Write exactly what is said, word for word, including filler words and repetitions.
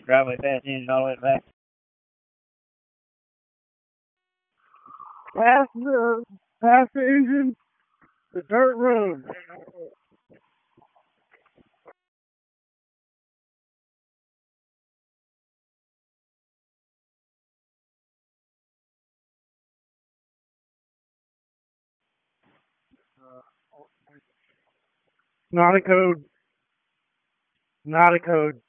Driveway fast engine all the way back. Past the, past the engine, the dirt road. Not a code. Not a code.